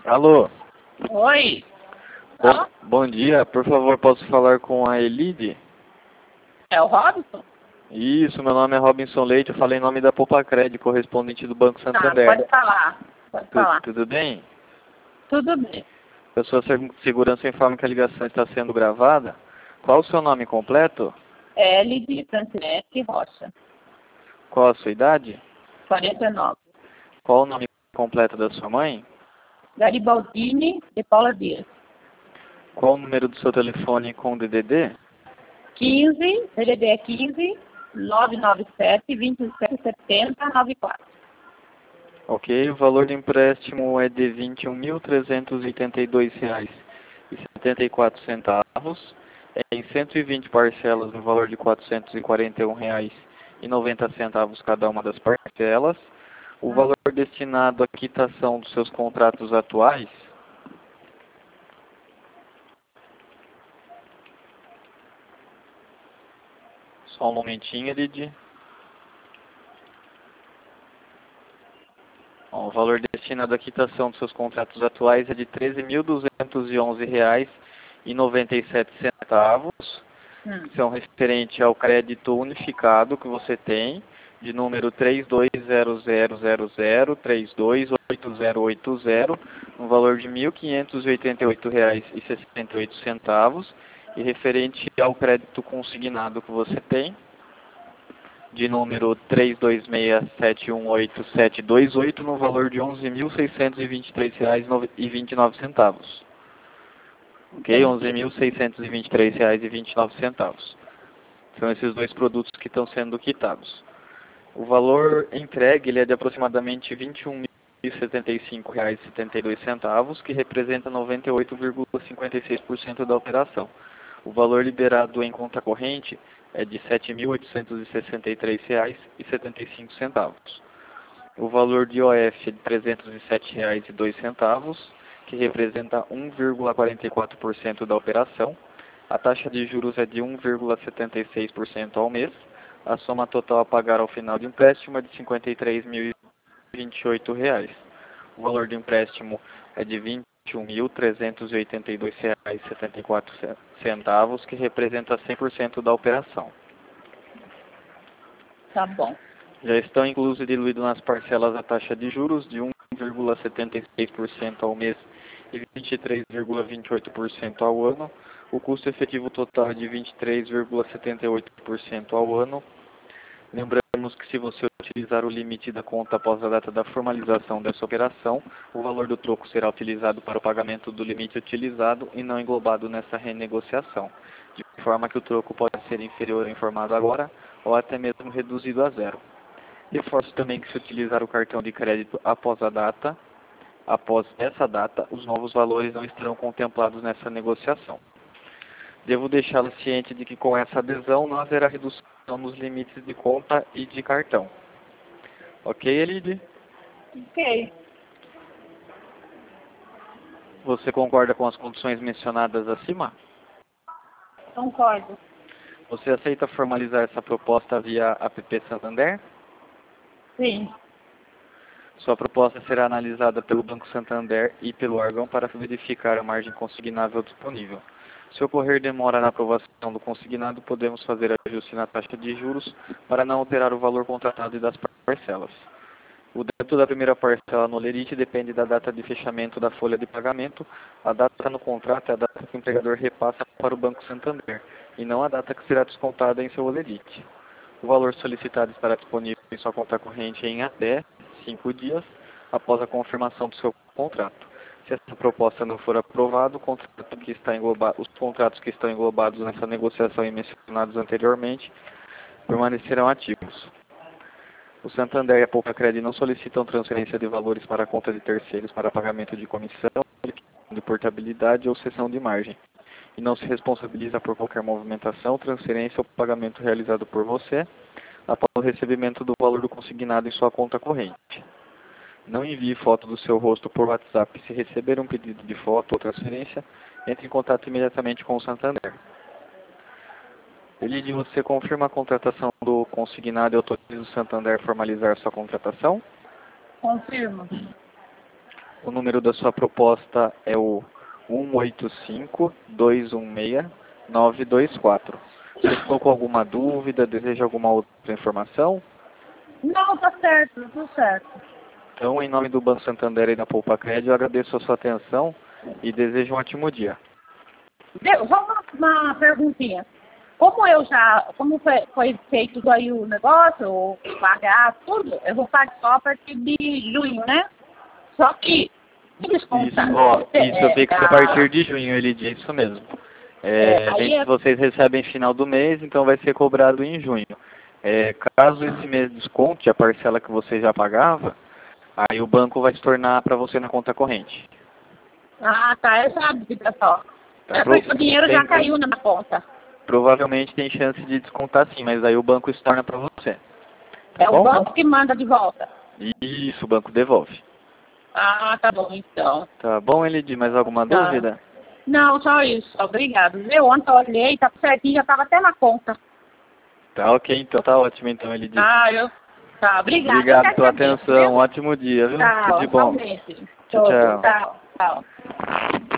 Alô? Oi. Bom dia, por favor, posso falar com a Elide? É o Robson? Isso, meu nome é Robinson Leite, eu falei em nome da Popacred, correspondente do Banco Tá, Santander. pode falar. Pode falar. Tudo bem? Tudo bem. A sua segurança informa que a ligação está sendo gravada. Qual o seu nome completo? L de Francinete Rocha. Qual a sua idade? 49. Qual o nome completo da sua mãe? Garibaldini de Paula Dias. Qual o número do seu telefone com DDD? 15, DDD é 15, 997 27 70 94. Ok, o valor do empréstimo é de R$ 21.382,74. É em 120 parcelas no valor de R$ 441,90 cada uma das parcelas. O valor destinado à quitação dos seus contratos atuais só um momentinho, Lid. O valor destinado à quitação dos seus contratos atuais é de R$ 13.211,97, são referente ao crédito unificado que você tem, de número 320000328080, no valor de R$ 1.588,68, e referente ao crédito consignado que você tem, de número 3267187728, no valor de R$ 11.623,29. Ok? R$ 11.623,29. São esses dois produtos que estão sendo quitados. O valor entregue ele é de aproximadamente R$ 21.075,72, que representa 98,56% da operação. O valor liberado em conta corrente é de R$ 7.863,75. O valor de IOF é de R$ 307,02, que representa 1,44% da operação. A taxa de juros é de 1,76% ao mês. A soma total a pagar ao final do empréstimo é de R$ 53.028. O valor do empréstimo é de R$ 21.382,74, que representa 100% da operação. Tá bom. Já estão inclusos e diluídos nas parcelas a taxa de juros de 1,76% ao mês e 23,28% ao ano. O custo efetivo total é de 23,78% ao ano. Lembramos que se você utilizar o limite da conta após a data da formalização dessa operação, o valor do troco será utilizado para o pagamento do limite utilizado e não englobado nessa renegociação, de forma que o troco pode ser inferior ao informado agora ou até mesmo reduzido a zero. Reforço também que se utilizar o cartão de crédito após essa data, os novos valores não estarão contemplados nessa negociação. Devo deixá-lo ciente de que com essa adesão não haverá redução nos limites de conta e de cartão. Ok, Elide? Ok. Você concorda com as condições mencionadas acima? Concordo. Você aceita formalizar essa proposta via app Santander? Sim. Sua proposta será analisada pelo Banco Santander e pelo órgão para verificar a margem consignável disponível. Se ocorrer demora na aprovação do consignado, podemos fazer ajuste na taxa de juros para não alterar o valor contratado e das parcelas. O débito da primeira parcela no Olerite depende da data de fechamento da folha de pagamento. A data no contrato é a data que o empregador repassa para o Banco Santander, e não a data que será descontada em seu Olerite. O valor solicitado estará disponível em sua conta corrente em até 5 dias após a confirmação do seu contrato. Se essa proposta não for aprovada, os contratos que estão englobados nessa negociação e mencionados anteriormente permanecerão ativos. O Santander e a Popacred não solicitam transferência de valores para a conta de terceiros para pagamento de comissão, de portabilidade ou cessão de margem, e não se responsabiliza por qualquer movimentação, transferência ou pagamento realizado por você após o recebimento do valor do consignado em sua conta corrente. Não envie foto do seu rosto por WhatsApp. Se receber um pedido de foto ou transferência, entre em contato imediatamente com o Santander. Elide, você confirma a contratação do consignado e autoriza o Santander a formalizar sua contratação? Confirmo. O número da sua proposta é o 185-216-924. Você ficou com alguma dúvida? Deseja alguma outra informação? Não, tá certo, tudo certo. Então, em nome do Banco Santander e da Poupa-Cred, eu agradeço a sua atenção e desejo um ótimo dia. Só uma perguntinha. Como foi feito aí o negócio, pagar tudo, eu vou pagar só a partir de junho, né? Só que, Isso fica a partir de junho, ele diz isso mesmo. Vocês recebem final do mês, então vai ser cobrado em junho. Caso esse mês desconte a parcela que você já pagava, aí o banco vai se tornar para você na conta corrente. Ah, tá, eu sabia, pessoal. Porque o dinheiro já caiu na minha conta. Provavelmente tem chance de descontar sim, mas aí o banco se torna para você. Tá bom? O banco que manda de volta. Isso, o banco devolve. Ah, tá bom então. Tá bom, Elidy? Mais alguma dúvida? Não, só isso. Obrigado. Eu ontem eu olhei, tá certinho, já tava até na conta. Tá ok, então tá ótimo então, Elidy. Tá, obrigado. Obrigado pela atenção, ótimo dia, viu? Tudo de bom. Realmente. Tchau, tchau. Tchau.